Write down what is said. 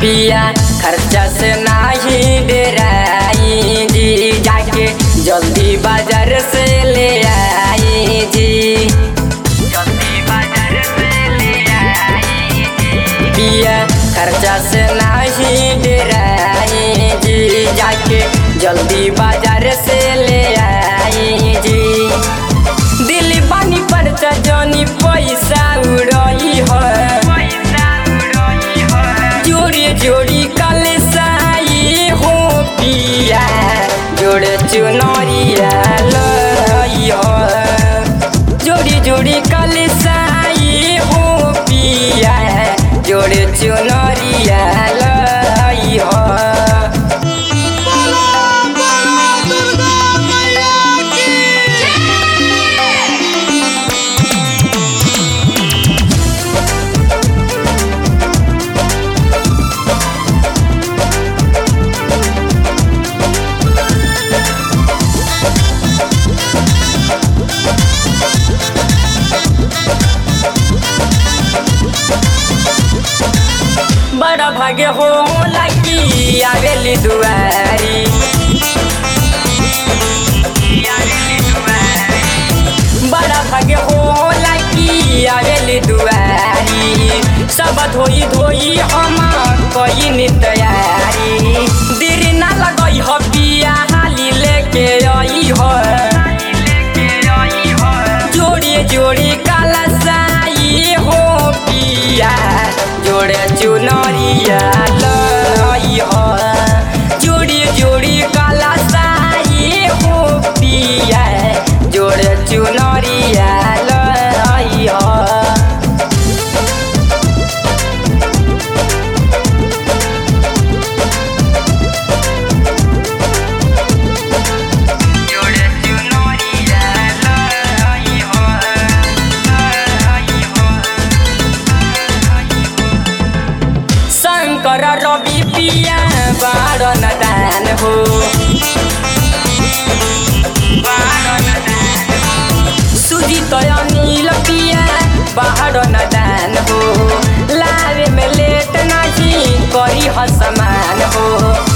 पिया खर्चा से नहीं डराई जी, जाके जल्दी बाजार से ले आई जी, जल्दी बाजार से ले आई जी। पिया खर्चा से नहीं डराई जी, जाके जल्दी बाजार से ले आई जी। दिल्ली पानी पर जनी पैसा उड़ई है, जोड़ी जोड़ी कलसाई हो पिया, जोड़े चुनरिया लई हो। जोड़ी जोड़ी कलसाई हो पिया, जोड़े चुनरिया लई हो। बड़ा भाग्य हो लगी आवेली दुआरी, बड़ा भाग्य हो लगी आवेली दुआरी। सब धोई धोई हम कई तैयारी, देरी ना लगई हो पिया हाली लेके आई हो। जोड़ी जोड़ी कलसाई हो पिया, जोड़े चुनरिया लई हो। जोड़ी जोड़ी कलसाई हो पिया, जोड़े चुनरिया लई हो। शंकर रवि पिया बड़ नदान हो, सुजीत अनिल पिया बड़ नदान हो। लावे में लेट नहीं करी ह समान हो।